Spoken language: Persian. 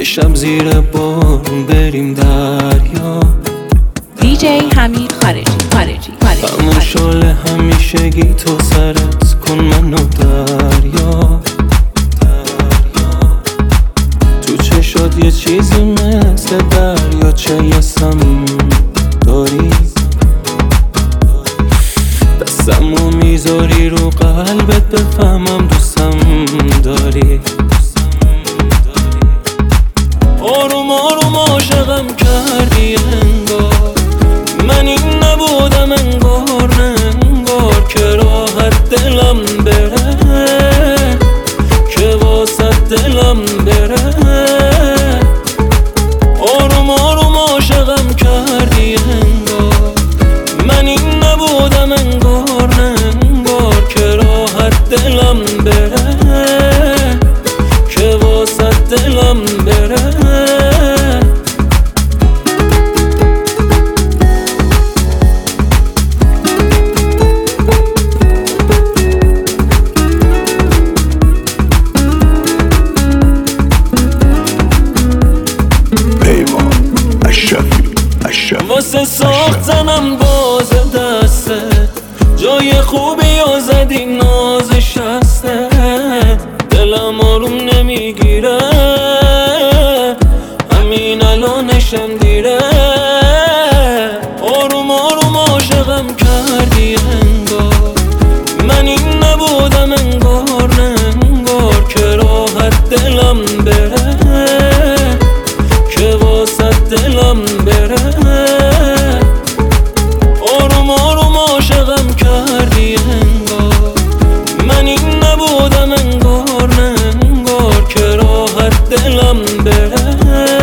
شب زیر بارون بریم دریا. DJ حمید خارجی همون شعله همیشگی تو سرت کن منو دریا. تو چشات یه چیزی مثل دریا چه یسم داری، دستمو میذاری رو قلبت بفهمم دوستم داری. آروم آروم عاشقم کردی انگار، من این نبودم انگار نه انگار، که راحت دلم بره که واسه دلم بره. آروم آروم عاشقم کردی انگار، من این نبودم انگار نه انگار، که راحت دلم بره که واسه دلم بره. واسه ساختنم باز دسته، جای خوبی و زدی ناز شسته، دلم آروم نمیگیره همین الانشم دیره. آروم آروم عاشقم کردی انگار، من این نبودم انگار نه انگار، که راحت دلم بره که واسه دلم بره. آروم آروم عاشقم کردی انگار، من این نبودم انگار نه انگار، که راحت دلم بره